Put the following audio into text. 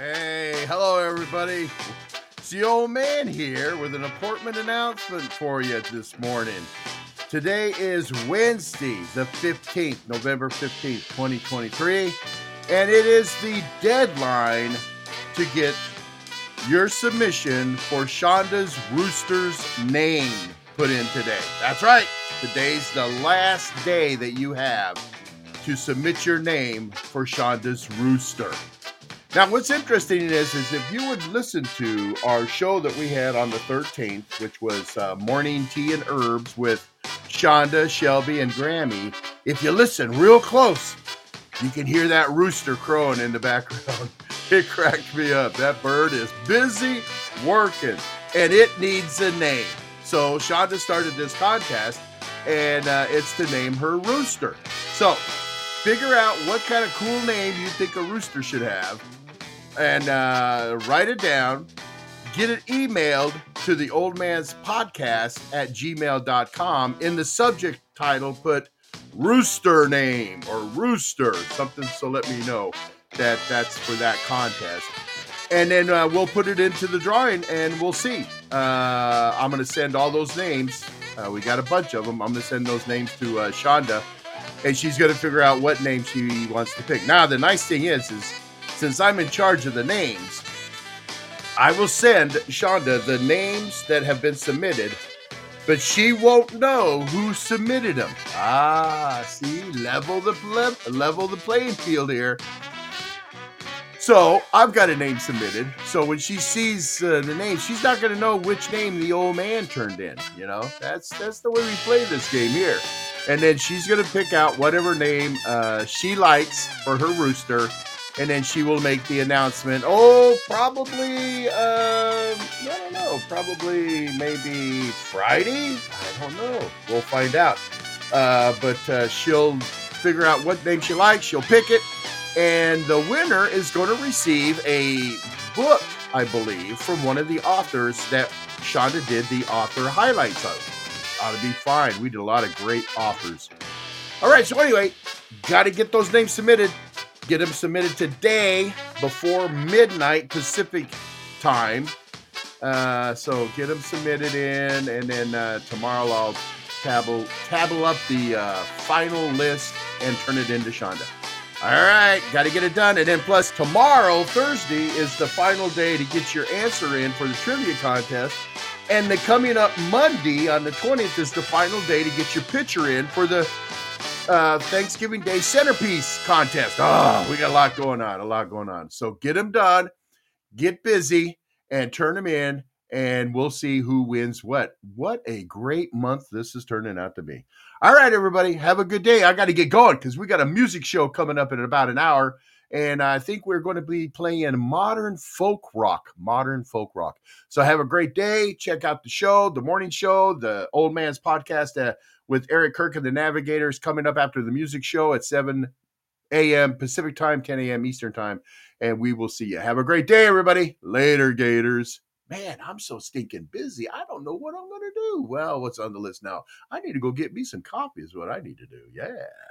Hey, hello everybody. It's the old man here with an important announcement for you this morning. Today is Wednesday, the 15th, November 15th, 2023, and it is the deadline to get your submission for Shonda's Rooster's name put in today. That's right. Today's the last day that you have to submit your name for Shonda's Rooster. Now, what's interesting is if you would listen to our show that we had on the 13th, which was Morning Tea and Herbs with Shonda, Shelby, and Grammy, if you listen real close, you can hear that rooster crowing in the background. It cracked me up. That bird is busy working, and it needs a name. So Shonda started this contest, and it's to name her rooster. So figure out what kind of cool name you think a rooster should have, and write it down, get it emailed to the Old Man's Podcast at gmail.com. In the subject title, put rooster name or rooster, something, so let me know that that's for that contest. And then we'll put it into the drawing, and we'll see. I'm going to send all those names. We got a bunch of them. I'm going to send those names to Shonda, and she's going to figure out what name she wants to pick. Now, the nice thing is since I'm in charge of the names, I will send Shonda the names that have been submitted, but she won't know who submitted them. See, level the playing field here. So I've got a name submitted. So when she sees the name, she's not going to know which name the old man turned in. You know, that's the way we play this game here. And then she's going to pick out whatever name she likes for her rooster. And then she will make the announcement. Probably, I don't know, probably maybe Friday? I don't know. We'll find out. But she'll figure out what name she likes. She'll pick it. And the winner is going to receive a book, I believe, from one of the authors that Shonda did the author highlights of. Ought to be fine. We did a lot of great authors. All right, so anyway, got to get those names submitted. Get them submitted today before midnight Pacific time. So get them submitted in, and then tomorrow I'll tabble up the final list and turn it into Shonda. All right, got to get it done. And then plus tomorrow, Thursday, is the final day to get your answer in for the trivia contest. And the coming up Monday on the 20th is the final day to get your picture in for the Thanksgiving Day centerpiece contest. We got a lot going on. So get them done, get busy, and turn them in, and we'll see who wins what. What a great month this is turning out to be. All right, everybody, have a good day. I got to get going because we got a music show coming up in about an hour, and I think we're going to be playing modern folk rock. So have a great day. Check out the show, the morning show, the Old Man's Podcast with Eric Kirk and the Navigators coming up after the music show at 7 a.m. Pacific time, 10 a.m. Eastern time, and we will see you. Have a great day, everybody. Later, Gators. Man, I'm so stinking busy. I don't know what I'm going to do. Well, what's on the list now? I need to go get me some coffee is what I need to do. Yeah.